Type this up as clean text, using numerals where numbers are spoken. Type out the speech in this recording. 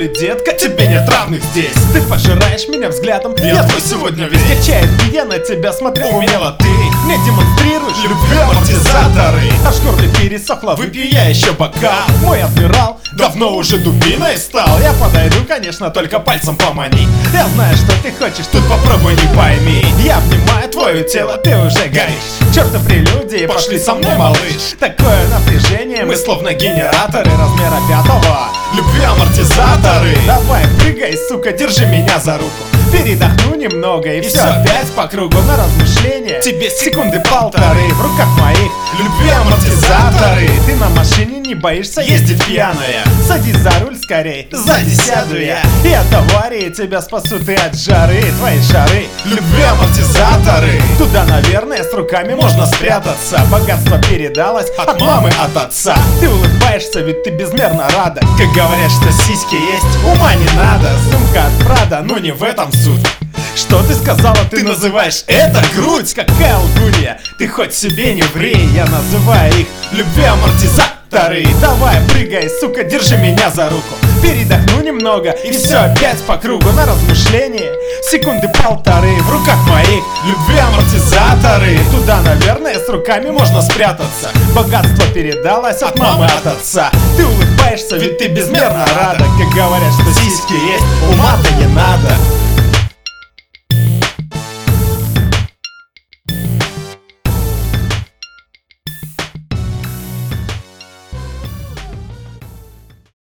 ли, детка, тебе нет равных здесь. Ты пожираешь меня взглядом, я твой сегодня весь. Качает, я на тебя смотрю умело. Ты мне демонстрируешь любви амортизаторы. Аж горло пересохло, выпью я еще бокал. Мой адмирал давно уже дубиной стал. Я подойду, конечно, только пальцем помани. Я знаю, что ты хочешь, тут попробуй не пойми. Я обнимаю твое тело, ты уже горишь. Чёрта прелюдии, пошли со мной, малыш. Такое напряжение, мы словно генераторы размера 5. Любви амортизаторы. Давай, прыгай, сука, держи меня за руку. Передохну немного и все опять по кругу на размышления. Тебе секунды 1,5 в руках моих. Любви амортизаторы. Ты на машине не боишься ездить пьяная? Садись за руль скорей, сзади сяду я. И от аварии тебя спасут и от жары. Твои шары, любви амортизаторы. Туда, наверное, с руками можно спрятаться. Богатство передалось от мамы, от отца. Ты улыбаешься, ведь ты безмерно рада. Как говорят, что сиськи есть, ума не надо. Сумка от Прада, но не в этом суть. Что ты сказала, ты называешь это грудь? Какая лгунья, ты хоть себе не ври. Я называю их любви амортизаторы. Давай, прыгай, сука, держи меня за руку. Передохну немного и все опять по кругу на размышление. Секунды 1,5 в руках моих. Любви амортизаторы. Туда, наверное, с руками можно спрятаться. Богатство передалось от мамы, от отца. Ты улыбаешься, ведь ты безмерно рада. Как говорят, что сиськи есть,